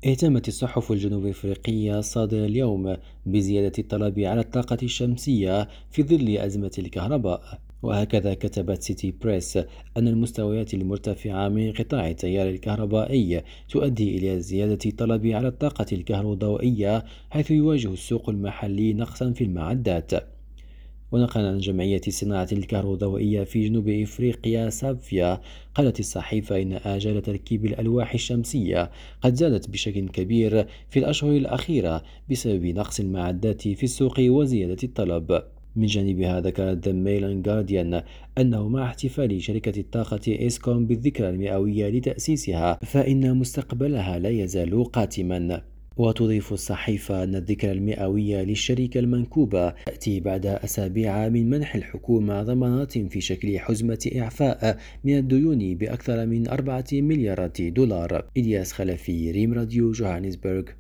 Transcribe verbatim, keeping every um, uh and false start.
اهتمت الصحف الجنوب أفريقية الصادرة اليوم بزيادة الطلب على الطاقة الشمسية في ظل أزمة الكهرباء، وهكذا كتبت سيتي بريس أن المستويات المرتفعة من انقطاع التيار الكهربائي تؤدي إلى زيادة الطلب على الطاقة الكهروضوئية، حيث يواجه السوق المحلي نقصا في المعدات. ونقلا عن جمعية صناعة الكهروضوئية في جنوب إفريقيا سابفيا، قالت الصحيفة إن آجال تركيب الألواح الشمسية قد زادت بشكل كبير في الأشهر الأخيرة بسبب نقص المعدات في السوق وزيادة الطلب. من جانبها ذكرت ذا ميل أند جارديان أنه مع احتفال شركة الطاقة إسكوم بالذكرى المئوية لتأسيسها، فإن مستقبلها لا يزال قاتما. وتضيف الصحيفة أن الذكرى المئوية للشركة المنكوبة تأتي بعد أسابيع من منح الحكومة ضمانات في شكل حزمة إعفاء من الديون بأكثر من أربعة مليارات دولار. إلياس خلفي، ريم راديو، جوهانسبرغ.